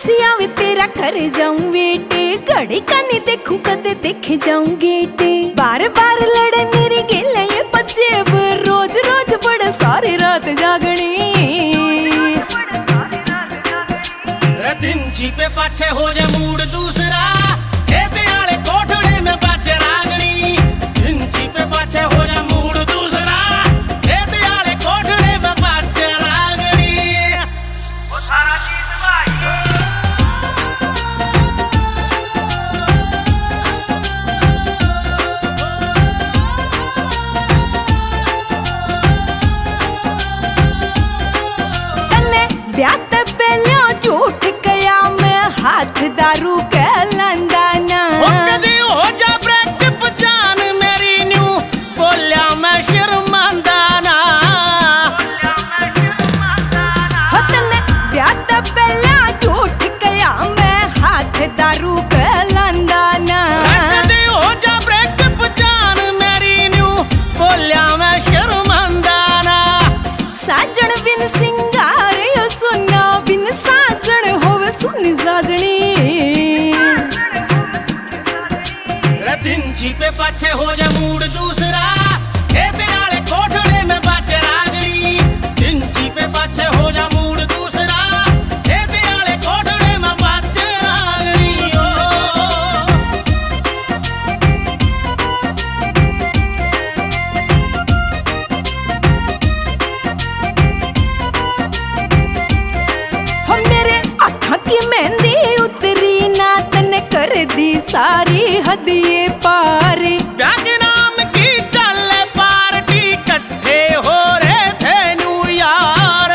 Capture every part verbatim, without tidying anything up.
खुशियां भी तेरा कर जाऊं बेटे, घड़ी का नहीं देखूं कदे देखे जाऊं गेटे। बार बार लड़े मेरी गिले ये बच्चे, रोज रोज बड़े सारी रात जागनी। दिन छिपे पाछे हो जा मूड दूसरा, खेत आले कोठड़े में बाजे रागनी। दिन छिपे पाछे हो जा मूड दूसरा, खेत आले कोठड़े में बाजे रागनी। वो सारा चीज भाई तन्ने ब्याह ते पहले झूठ कया मैं, हाथ दारू के लंदाना। कदी हो जा ब्रेकअप जान मेरी न्यू, बोलिया मैं शर्मांदा ना। हो तन्ने ब्याह ते पहले झूठ कया मैं, हाथ दारू के लंदाना। कदी हो जा ब्रेकअप जान मेरी न्यू, बोलिया मैं शर्मांदा ना। साजन बिन सिंगार यो सुना, बिन साजन होवे सुनी साजनी। दिन छिपे पाछे हो जा मूड दूसरा, खेत आले कोठड़े में बाजे रागनी। दिन छिपे पाछे हो जा मूड दूसरा, खेत आले कोठड़े में बाजे रागनी। ओ हो मेरे आँखों की मेहंदी उतरी ना, तने कर दी सारी हदिये पार। ब्याह के नाम की चले पार्टी, इकट्ठे हो रहे थे न्यू यार।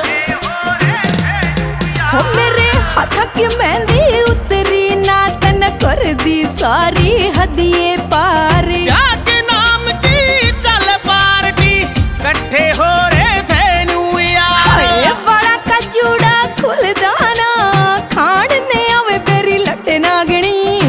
हो मेरे हाथों की मेहंदी उतरी ना, तने कर दी सारी हदिये पार। ब्याह के नाम की चले पार्टी, इकट्ठे हो रहे थे न्यू यार। हाय बड़ा का चूड़ा खुलदाना, खान ने आवे बेरी लटे नागणी।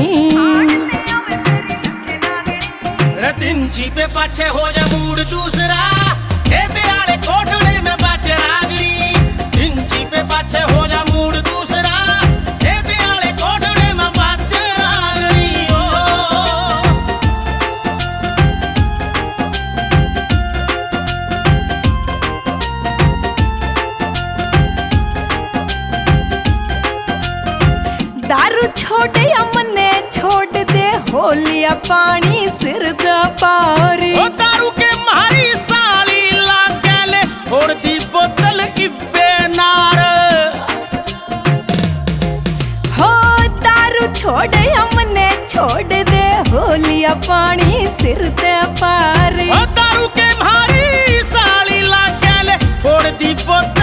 दिन छिपे पाछे हो जा मूड दूसरा, खेत आले कोठड़े में बाजे रागनी। दिन छिपे पाछे हो जा मूड दूसरा, खेत आले कोठड़े में बाजे रागनी। ओ दारू छोड़ या मने छोड़ दे, होलिया पानी सिर दा पार। ओ दारू के मारी साली लागले, फोड़ दी बोतल इब्बे नार। हो दारू छोड़ या मने छोड़ दे, होलिया पानी सिर दे पार। ओ दारू के मारी साली लागले, फोड़ दी बोतल